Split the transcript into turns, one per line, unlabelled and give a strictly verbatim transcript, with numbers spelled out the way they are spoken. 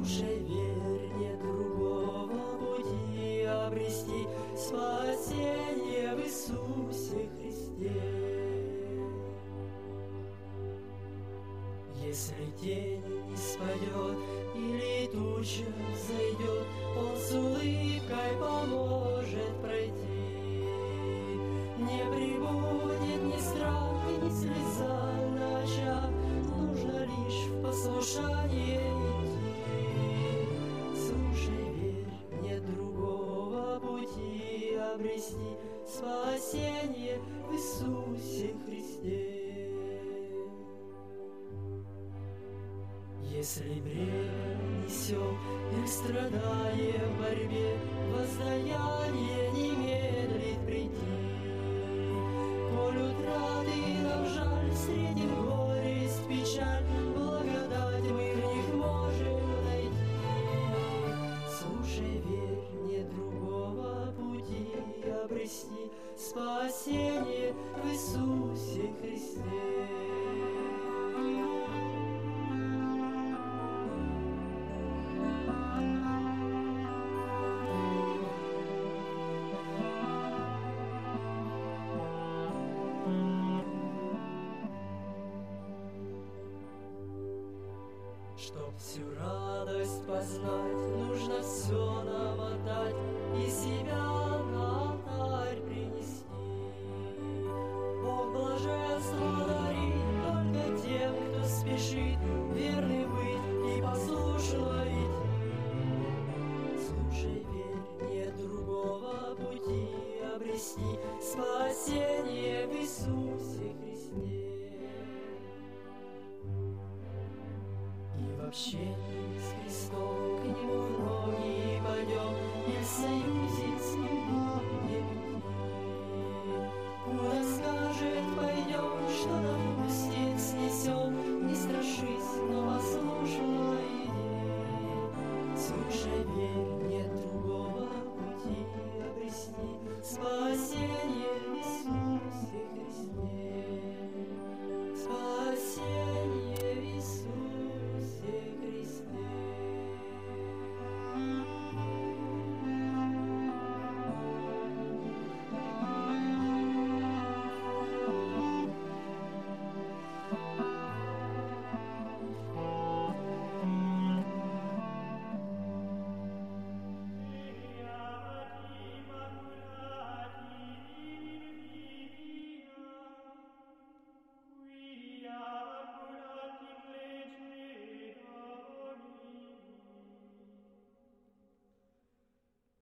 Слушай, верь, нет другого пути обрести спасение в Иисусе Христе. Если тень не спадет или туча взойдет, Он с улыбкой поможет пройти. Не прибудет ни страх, ни слеза на очах, нужно лишь в послушание идти. Слушай, верь, нет другого пути обрести спасение в Иисусе Христе. Если бремя несем или страдая в борьбе, воздаяние не медлит прийти. Коль утраты нам жаль, встретим горесть, печаль, благодать мы в них можем найти. Слушай, верь, нет другого пути обрести спасение в Иисусе Христе. Чтоб всю радость познать, нужно все намотать и себя на алтарь принести. Бог блаженство дарит только тем, кто спешит верный быть и послушно идти. Слушай, верь, нет другого пути обрести спасение в Иисусе Христе. И вообще с Христом к Нему в ноги пойдем, и в союзе с Ним будем идти. Куда скажет, пойдем, что допустит, снесем, не страшись, но послушно